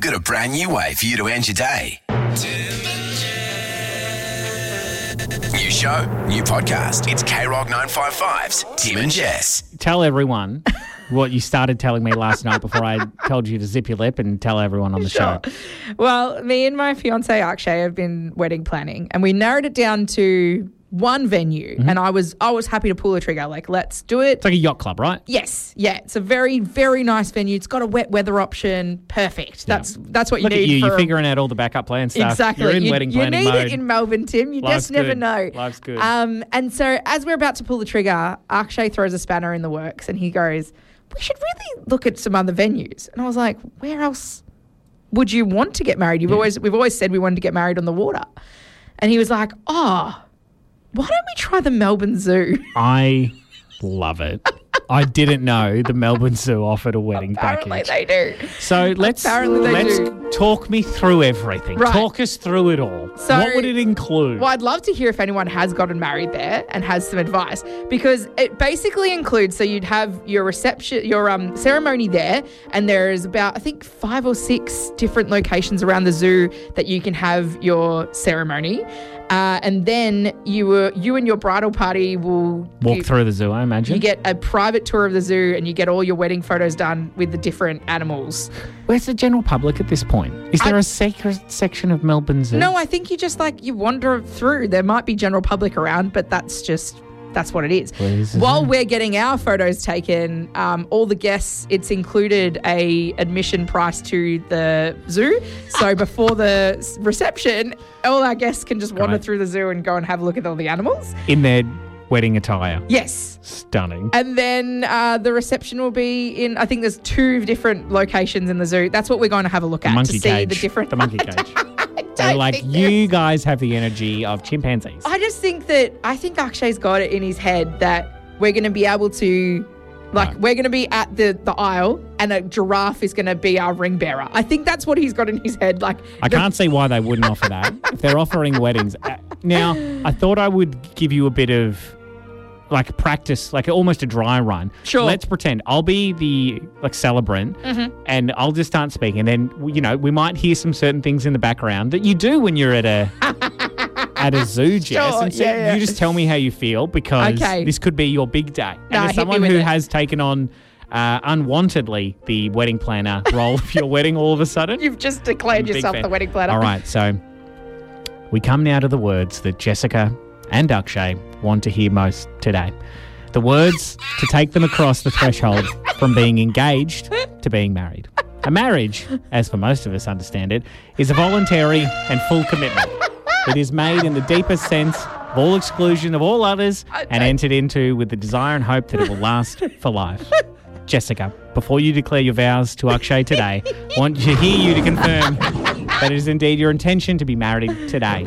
got a brand new way for you to end your day. New show, new podcast. It's K-Rock 955's Tim and Jess. Tell everyone what you started telling me last night before I told you to zip your lip, and tell everyone on the show. Well, me and my fiancé Akshay have been wedding planning, and we narrowed it down to one venue, and I was happy to pull the trigger. Like, let's do it. It's like a yacht club, right? Yes, yeah. It's a very, very nice venue. It's got a wet weather option. Perfect. Yeah. That's what you Look need. at you. For You're figuring out all the backup plan stuff. Exactly. You're in wedding planning You need mode. it in Melbourne, Tim. You Life's just never good. know. Life's good. And so as we're about to pull the trigger, Akshay throws a spanner in the works, and he goes, "We should really look at some other venues." And I was like, "Where else would you want to get married? We've always said we wanted to get married on the water." And he was like, "Oh, why don't we try the Melbourne Zoo?" I love it. I didn't know the Melbourne Zoo offered a wedding Apparently package. they do. So let's do. talk me through everything. Right. Talk us through it all. So- what would it include? Well, I'd love to hear if anyone has gotten married there and has some advice, because it basically includes, so you'd have your reception, your ceremony there, and there's about, I think, 5 or 6 different locations around the zoo that you can have your ceremony. And then you and your bridal party will Walk through the zoo, I imagine. You get a private tour of the zoo, and you get all your wedding photos done with the different animals. Where's the general public at this point? Is there a secret section of Melbourne Zoo? No, I think you just you wander through. There might be general public around, but that's what it is. While we're getting our photos taken, all the guests, it's included a admission price to the zoo. So before the reception, all our guests can just wander through the zoo and go and have a look at all the animals. In their wedding attire. Yes. Stunning. And then the reception will be in, I think there's 2 different locations in the zoo. That's what we're going to have a look at Monkey to see cage. the different... The monkey cage. I They're like, you guys have the energy of chimpanzees. I just think Akshay's got it in his head that we're going to be able to, we're going to be at the aisle, and a giraffe is going to be our ring bearer. I think that's what he's got in his head. I can't see why they wouldn't offer that if they're offering weddings. Now, I thought I would give you a bit of practice, almost a dry run. Sure. Let's pretend I'll be the celebrant, and I'll just start speaking, and then we might hear some certain things in the background that you do when you're at a zoo, Jess. Sure, and so yeah. you just tell me how you feel, because this could be your big day. Nah, and as hit me someone with who it. has taken on unwantedly the wedding planner role of your wedding all of a sudden. You've just declared I'm a big yourself fan. the wedding planner. All right, so we come now to the words that Jessica and Akshay want to hear most today. The words to take them across the threshold from being engaged to being married. A marriage, as for most of us understand it, is a voluntary and full commitment. It is made in the deepest sense of all exclusion of all others and entered into with the desire and hope that it will last for life. Jessica, before you declare your vows to Akshay today, I want to hear you to confirm that it is indeed your intention to be married today.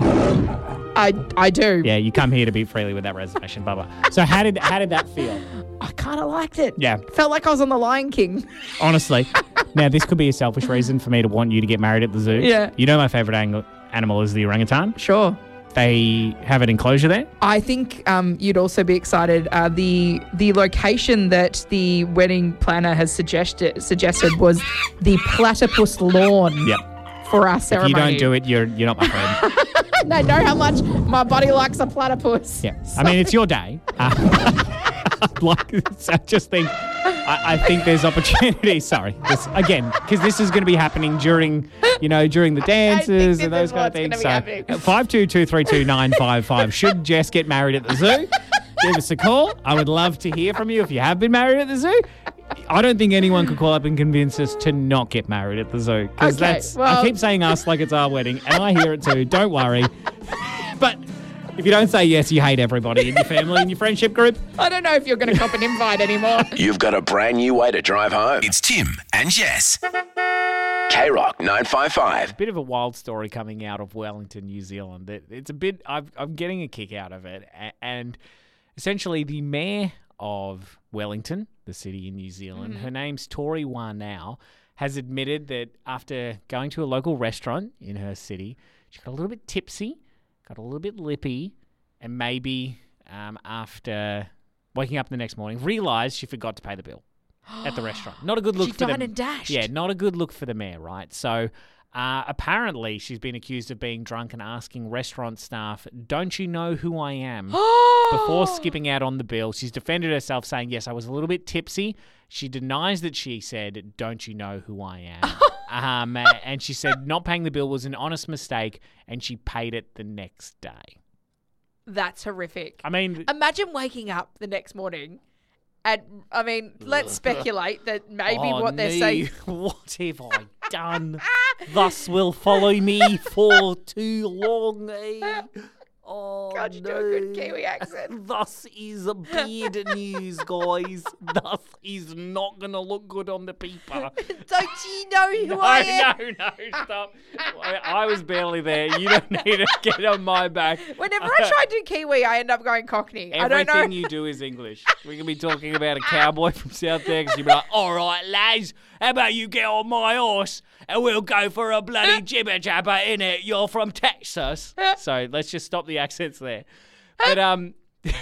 I do. Yeah, you come here to be freely with that reservation, Bubba. So how did that feel? I kind of liked it. Yeah. Felt like I was on the Lion King. Honestly. Now, this could be a selfish reason for me to want you to get married at the zoo. Yeah. You know my favourite animal is the orangutan. Sure. They have an enclosure there. I think you'd also be excited. The location that the wedding planner has suggested was the platypus lawn. Yep. For our If ceremony. you don't do it, you're not my friend. I know how much my body likes a platypus. Yeah. I mean, it's your day. I just think, I think there's opportunity. Sorry. Because this is going to be happening during the dances and those kind of things. So 52232955. Should Jess get married at the zoo? Give us a call. I would love to hear from you if you have been married at the zoo. I don't think anyone could call up and convince us to not get married at the zoo. Because I keep saying us like it's our wedding, and I hear it too. Don't worry. But if you don't say yes, you hate everybody in your family and your friendship group. I don't know if you're going to cop an invite anymore. You've got a brand new way to drive home. It's Tim and Jess. K-Rock 955. Bit of a wild story coming out of Wellington, New Zealand. It's a bit. I'm getting a kick out of it, and essentially the mayor of Wellington, the city in New Zealand, her name's Tori Warnow, has admitted that after going to a local restaurant in her city, she got a little bit tipsy, got a little bit lippy, and maybe after waking up the next morning, realised she forgot to pay the bill. at the restaurant. Not a good look She for dined the and dashed. Yeah, not a good look for the mayor, right? So apparently she's been accused of being drunk and asking restaurant staff, "Don't you know who I am?" before skipping out on the bill. She's defended herself saying, "Yes, I was a little bit tipsy." She denies that she said, "Don't you know who I am?" And she said not paying the bill was an honest mistake, and she paid it the next day. That's horrific. I mean, Imagine waking up the next morning and, I mean, let's speculate that maybe what they're saying... What have I done? Thus will follow me for too long. Oh, God, you do a good Kiwi accent. Thus is bad news, guys. Thus is not going to look good on the paper. Don't you know who I am? No, stop. I was barely there. You don't need to get on my back. Whenever I try to do Kiwi, I end up going Cockney. I don't know. Everything you do is English. We can be talking about a cowboy from South Texas. You'll be like, "All right, lads, how about you get on my horse and we'll go for a bloody jibber jabber in it. You're from Texas." So let's just stop the accents there. But I try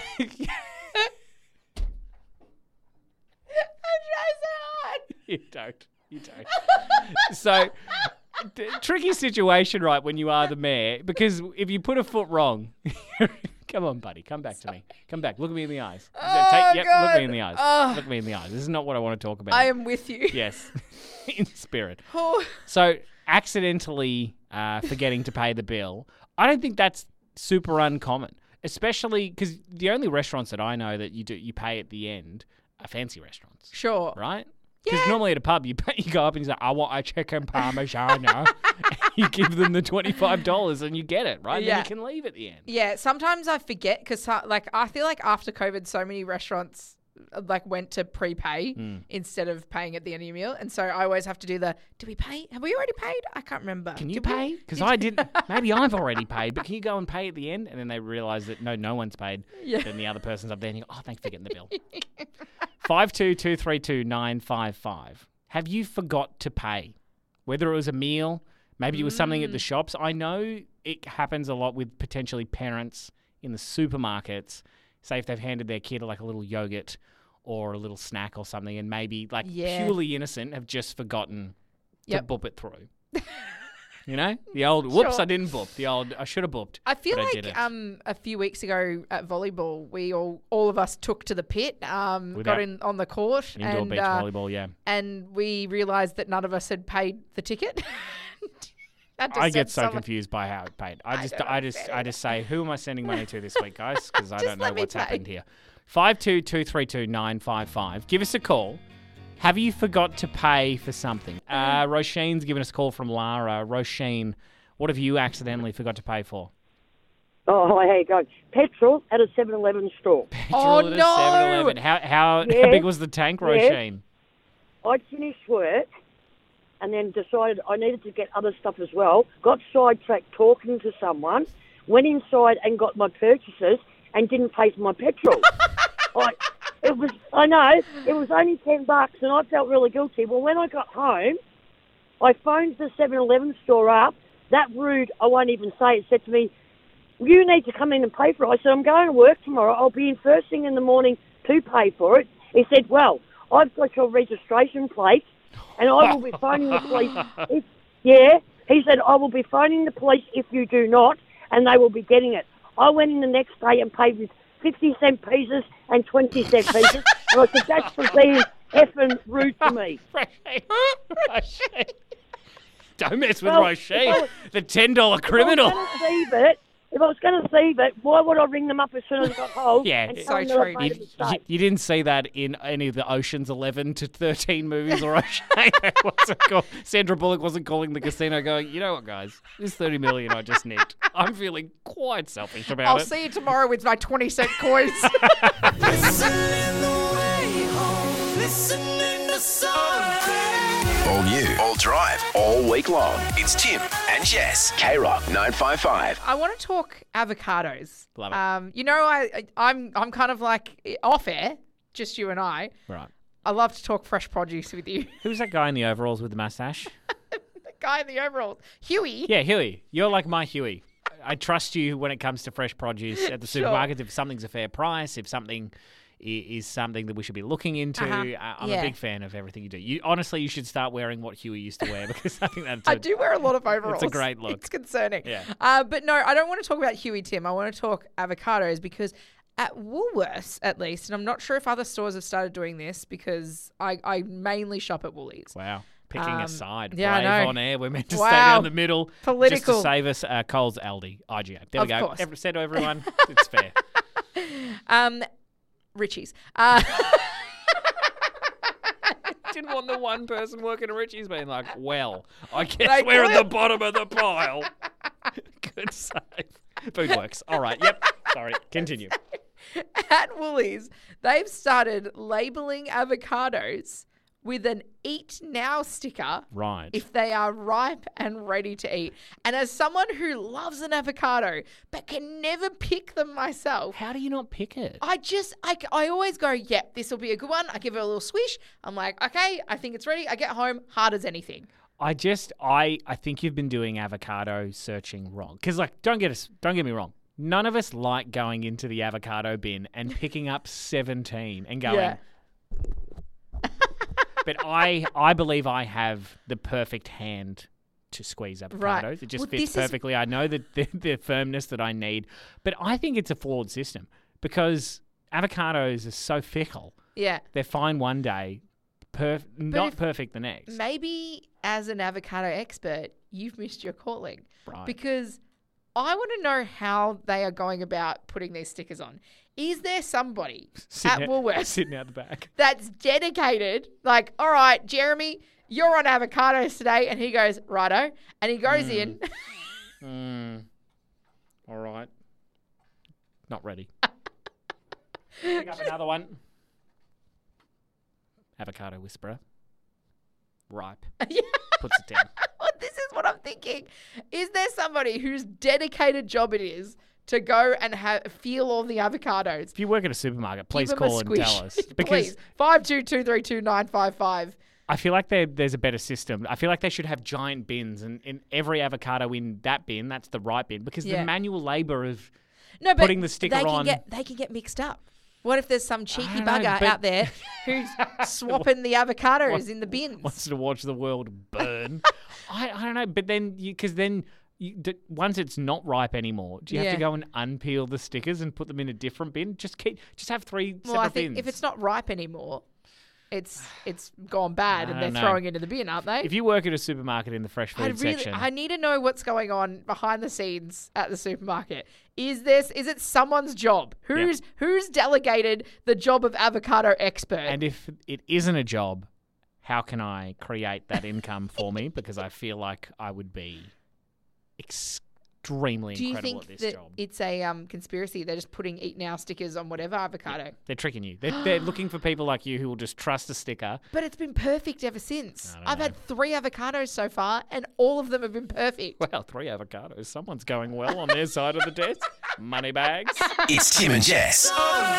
so hard. You don't. So tricky situation, right, when you are the mayor, because if you put a foot wrong, come on, buddy, come back to me. Come back. Look at me in the eyes. God. Look me in the eyes. Look me in the eyes. This is not what I want to talk about. I am with you. Yes, in spirit. Oh. So accidentally forgetting to pay the bill, I don't think that's super uncommon, especially because the only restaurants that I know that you pay at the end are fancy restaurants. Sure. Right? Because normally at a pub, you go up and you say, "I want a chicken parmigiano." You give them the $25 and you get it, right? Yeah. And then you can leave at the end. Yeah, sometimes I forget because, I feel like after COVID, so many restaurants went to prepay instead of paying at the end of your meal, and so I always have to do do we pay? Have we already paid? I can't remember. Can you pay? Because I didn't. Maybe I've already paid, but can you go and pay at the end? And then they realise that no one's paid. Yeah. Then the other person's up there and you go, "Oh, thanks for getting the bill." 522322955. Have you forgot to pay? Whether it was a meal, maybe it was something at the shops. I know it happens a lot with potentially parents in the supermarkets. Say if they've handed their kid like a little yogurt or a little snack or something, and maybe purely innocent have just forgotten to boop it through. You know, the old whoops, Sure. I didn't boop. The old I should have booped. I feel but like I didn't. a few weeks ago at volleyball, we all of us took to the pit, got in on the court, Indoor and beach volleyball, yeah. and we realised that none of us had paid the ticket. I get so confused by how it paid. I just say, who am I sending money to this week, guys? Because I don't know what's happened here. 522322955. Give us a call. Have you forgot to pay for something? Roisin's given us a call from Lara. Roisin, what have you accidentally forgot to pay for? Oh, hi, how you going? Petrol at a 7-Eleven store. Oh, Petrol at a no! 7-Eleven. How big was the tank, Roisin? I'd finished work and then decided I needed to get other stuff as well. Got sidetracked talking to someone, went inside and got my purchases and didn't pay for my petrol. It was only $10 and I felt really guilty. Well, when I got home, I phoned the 7-Eleven store up. That rude, I won't even say it, said to me, "You need to come in and pay for it." I said, "I'm going to work tomorrow. I'll be in first thing in the morning to pay for it." He said, "Well, I've got your registration plate and I will be phoning the police." He said, "I will be phoning the police if you do not, and they will be getting it." I went in the next day and paid with 50-cent pieces and 20-cent pieces. And I said, "That's for being effing rude to me." Roisin. Don't mess with Roisin, the $10 criminal. If I was going to save it, why would I ring them up as soon as I got home? Yeah, and it's tell so them that I true. made a mistake? You didn't see that in any of the Ocean's 11 to 13 movies, or what's it called? Sandra Bullock wasn't calling the casino going, "You know what, guys? This $30 million I just nicked. I'm feeling quite selfish about I'll it." see you tomorrow with my 20-cent coins. All new, all drive, all week long. It's Tim and Jess. K-Rock 955. I want to talk avocados. Love it. I'm kind of like off air, just you and I. Right. I love to talk fresh produce with you. Who's that guy in the overalls with the mustache? The guy in the overalls, Huey. Yeah, Huey. You're like my Huey. I trust you when it comes to fresh produce at the Sure. supermarkets. If something's a fair price, if something is something that we should be looking into. I'm a big fan of everything you do. Honestly, you should start wearing what Huey used to wear because I think that's I do wear a lot of overalls. It's a great look. It's concerning. Yeah. But no, I don't want to talk about Huey, Tim. I want to talk avocados because at Woolworths, at least, and I'm not sure if other stores have started doing this because I mainly shop at Woolies. Wow. Picking a side. Yeah, Brave I know. on air. We're meant to stay down the middle. Political. Just to save us Coles, Aldi, IGA. There we go. Course. Said to everyone, it's fair. Richie's. Didn't want the one person working at Richie's being like, well, I guess we're at the bottom of the pile. Good save. Food works. All right. Yep. Sorry. Continue. At Woolies, they've started labelling avocados with an Eat Now sticker. Right. If they are ripe and ready to eat. And as someone who loves an avocado but can never pick them myself. How do you not pick it? I always go, yep, this will be a good one. I give it a little swish. I'm like, okay, I think it's ready. I get home, hard as anything. I think you've been doing avocado searching wrong. Because, don't get me wrong. None of us like going into the avocado bin and picking up 17 and going... Yeah. But I believe I have the perfect hand to squeeze avocados. Right. It just fits perfectly. I know the firmness that I need. But I think it's a flawed system because avocados are so fickle. Yeah. They're fine one day, not perfect the next. Maybe as an avocado expert, you've missed your calling. Right. Because I want to know how they are going about putting these stickers on. Is there somebody at Woolworths sitting out the back that's dedicated, like, all right, Jeremy, you're on avocados today, and he goes, righto, and he goes in. All right. Not ready. Pick up another one. Avocado whisperer. Ripe. Yeah. Puts it down. This is what I'm thinking. Is there somebody whose dedicated job it is to go and feel all the avocados? If you work at a supermarket, please call and tell us. Please. 52232955. I feel like there's a better system. I feel like they should have giant bins, and in every avocado in that bin, that's the right bin, because the manual labour of putting the sticker on. They can get mixed up. What if there's some cheeky bugger out there who's swapping the avocados in the bins? Wants to watch the world burn. I don't know, but then once it's not ripe anymore, do you have to go and unpeel the stickers and put them in a different bin? Just have three separate bins. If it's not ripe anymore, it's gone bad and they're throwing it into the bin, aren't they? If you work at a supermarket in the fresh food section, I need to know what's going on behind the scenes at the supermarket. Is it someone's job? Who's delegated the job of avocado expert? And if it isn't a job, how can I create that income for me? Because I feel like I would be extremely incredible at this job. Do you think that it's a conspiracy? They're just putting Eat Now stickers on whatever avocado. Yeah, they're tricking you. They're looking for people like you who will just trust a sticker. But it's been perfect ever since. I've had 3 avocados so far, and all of them have been perfect. Well, 3 avocados. Someone's going well on their side of the desk. Money bags. It's Tim and Jess.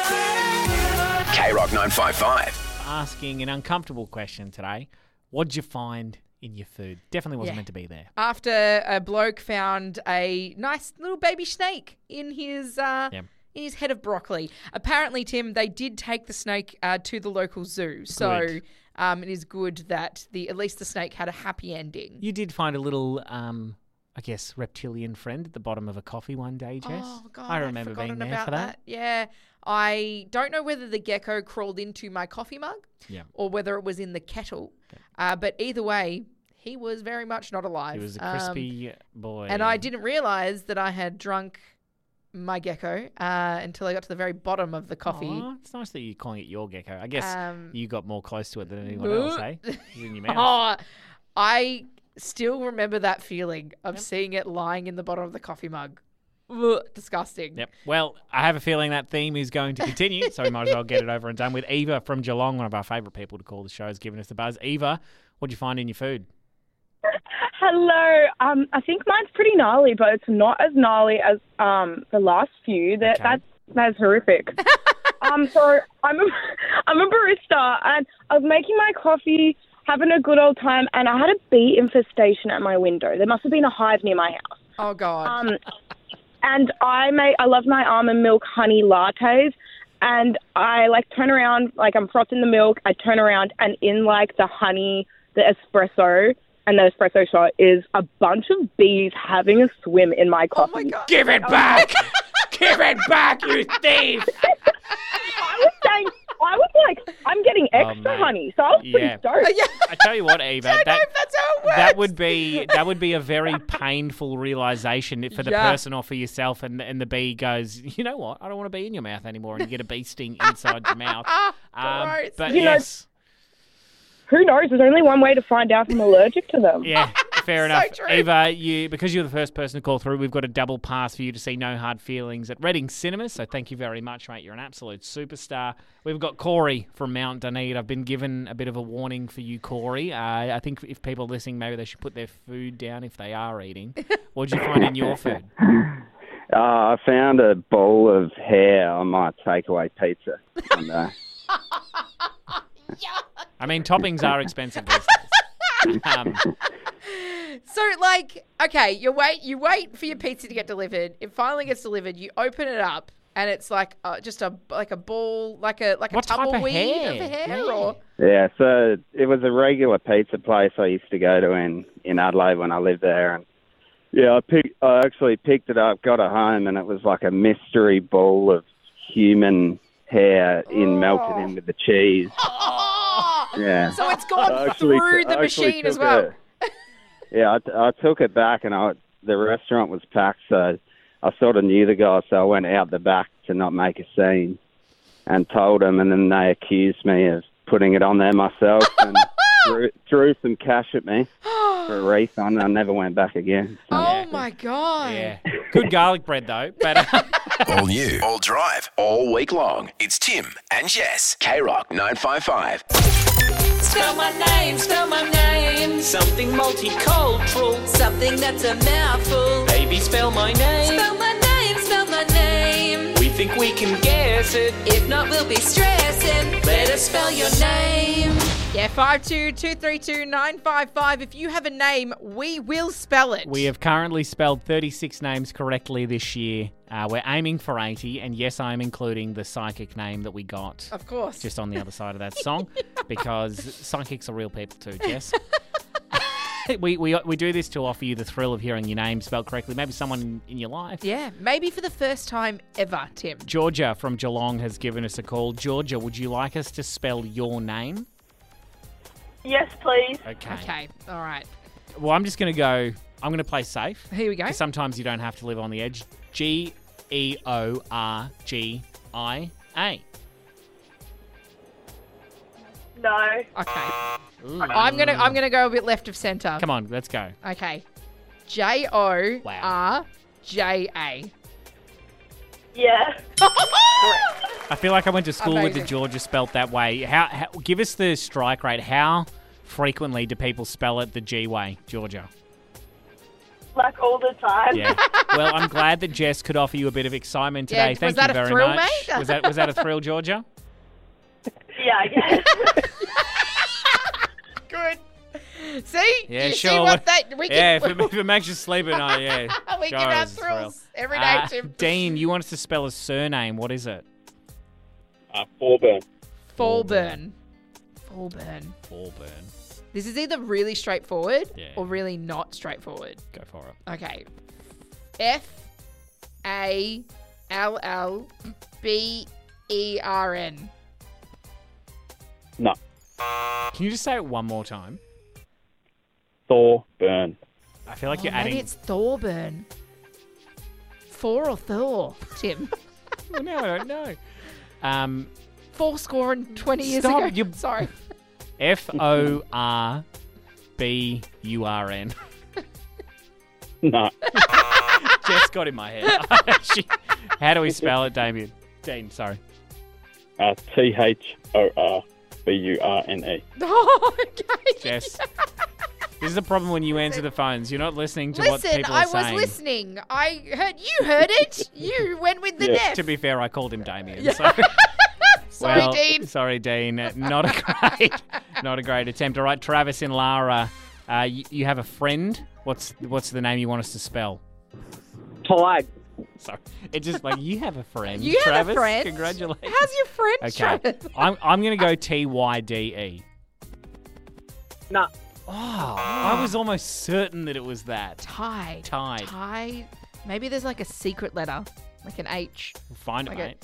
K-Rock 955. Asking an uncomfortable question today. What'd you find in your food? Definitely wasn't meant to be there. After a bloke found a nice little baby snake in his head of broccoli. Apparently, Tim, they did take the snake to the local zoo. So it is good that at least the snake had a happy ending. You did find a little, I guess, reptilian friend at the bottom of a coffee one day, Jess. Oh, God, I remember being there for that. Yeah. I don't know whether the gecko crawled into my coffee mug or whether it was in the kettle. But either way, he was very much not alive. He was a crispy boy. And I didn't realise that I had drunk my gecko until I got to the very bottom of the coffee. Aww, it's nice that you're calling it your gecko. I guess you got more close to it than anyone else, eh? It was in your mouth. I still remember that feeling of seeing it lying in the bottom of the coffee mug. Ugh, disgusting. Yep. Well, I have a feeling that theme is going to continue, so we might as well get it over and done with. Eva from Geelong, one of our favourite people to call the show, has given us the buzz. Eva, what'd you find in your food? Hello. I think mine's pretty gnarly, but it's not as gnarly as the last few. That's horrific. So I'm a barista, and I was making my coffee, having a good old time, and I had a bee infestation at my window. There must have been a hive near my house. Oh God. And I love my almond milk honey lattes, and I turn around, I'm frothing the milk. I turn around, and in the honey, the espresso, and the espresso shot is a bunch of bees having a swim in my coffee. Oh my God. Give it back! Give it back, you thief! I was I'm getting extra honey, so I was pretty stoked. I tell you what, Eva, I don't know if that's how it works. that would be a very painful realization for the person or for yourself, and the bee goes, you know what? I don't want to be in your mouth anymore, and you get a bee sting inside your mouth. Gross. But yes. Who knows? There's only one way to find out if I'm allergic to them. Yeah, fair enough. True. Eva, because you're the first person to call through, we've got a double pass for you to see No Hard Feelings at Reading Cinemas. So thank you very much, mate. You're an absolute superstar. We've got Corey from Mount Dunedin. I've been given a bit of a warning for you, Corey. I think if people are listening, maybe they should put their food down if they are eating. What did you find in your food? I found a bowl of hair on my takeaway pizza. And, I mean, toppings are expensive these days. So, okay, you wait for your pizza to get delivered. It finally gets delivered. You open it up, and it's just a ball, like a What type of tumbleweed hair? of hair, Yeah. or yeah, so it was a regular pizza place I used to go to in Adelaide when I lived there. And yeah, I actually picked it up, got it home, and it was like a mystery ball of human hair melted in with the cheese. Yeah. So it's gone through the machine as well. I took it back, and the restaurant was packed, so I sort of knew the guy, so I went out the back to not make a scene and told them, and then they accused me of putting it on there myself and threw some cash at me for a refund. I never went back again. So. Oh, my God. Yeah. Good garlic bread, though. But All new, all drive, all week long. It's Tim and Jess. K-Rock 955. Spell my name, something multicultural, something that's a mouthful. Baby, spell my name. Spell my name. We think we can guess it. If not, we'll be stressing. Let us spell your name. Yeah, 522322955. If you have a name, we will spell it. we have currently spelled 36 names correctly this year. We're aiming for 80, and yes, I'm including the psychic name that we got. Of course. Just on the other side of that song, because psychics are real people too, Jess. We do this to offer you the thrill of hearing your name spelled correctly. Maybe someone in your life. Yeah, maybe for the first time ever, Tim. Georgia from Geelong has given us a call. Georgia, would you like us to spell your name? Yes, please. Okay, all right. Well, I'm just going to go. I'm going to play safe. Here we go. 'Cause sometimes you don't have to live on the edge. Georgia. No. Okay. Ooh. I'm gonna go a bit left of centre. Come on, let's go. Okay. JoRja. Yeah. I feel like I went to school with the Amazing. Georgia spelt that way. How? Give us the strike rate. How frequently do people spell it the G way, Georgia? All the time. Yeah. Well, I'm glad that Jess could offer you a bit of excitement Yeah, today. was Thank that you a very thrill, much. mate? Was that a thrill, Georgia? Yeah, I guess. Good. See? Yeah, you sure. See what we can, Yeah, if it makes you sleep at night, yeah. we Sure, give it our was a thrill. thrills every day, Tim. Dean, you want us to spell a surname. What is it? Thorburn. Fallburn. Thorburn. This is either really straightforward Yeah. or really not straightforward. Go for it. Okay. Fallbern. No. Can you just say it one more time? Thorburn. I feel like Oh, you're adding. maybe it's Thorburn. Thor or Thor, Tim? Well, now I don't know. 4 and 20 years Stop, ago. you- Sorry. Forburn. No. Jess got in my head. How do we spell it, Damien? Dean, sorry. Thorburne. Oh, okay. Jess. This is the problem when you answer the phones. You're not listening to what Listen, people I are was saying. listening. You heard it. You went with the deaf. To be fair, I called him Damien. So. Sorry, Well, Dean. Sorry, Dean. Not a great attempt. All right, Travis and Lara, you have a friend. What's the name you want us to spell? Flag. Sorry. It's just like, you have a friend, You Travis. have a friend. Congratulations. How's your friend, Okay. Travis? I'm going to go TYDE. Nah. Oh, I was almost certain that it was that. Tide. Tide. Maybe there's like a secret letter, like an H. We'll find it, Like a mate.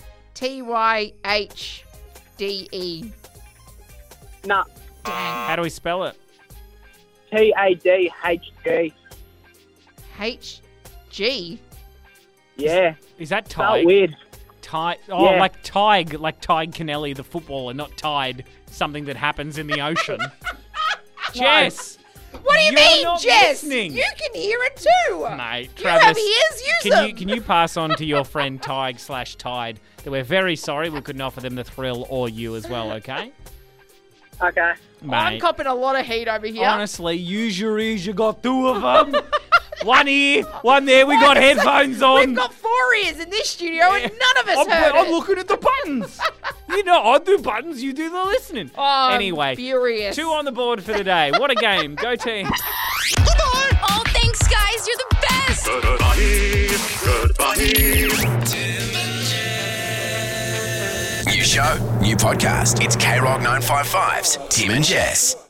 TYHDE. Nah. Dang. How do we spell it? TADHG. HG. Yeah. Is that Felt Tig? weird. Tig. Oh, Yeah. like Tig Kennelly, the footballer, not Tide, something that happens in the ocean. Jess. What do you You're mean, not Jess? listening. You can hear it too. Mate, You Travis, have ears, use them. can you pass on to your friend Tig/Tide that we're very sorry we couldn't offer them the thrill, or you as well, okay? Okay. I'm Mate, copping a lot of heat over here. honestly, use your ears, you got two of them. One here, one there, we got headphones on. We've got 4 ears in this studio and none of us I'm, heard I'm it. looking at the buttons. You know, I do buttons, you do the listening. Oh, Anyway, I'm furious. 2 on the board for the day. What a game. Go team. Oh, thanks, guys. You're the best. New show, new podcast. It's K Rock 955's Tim and Jess.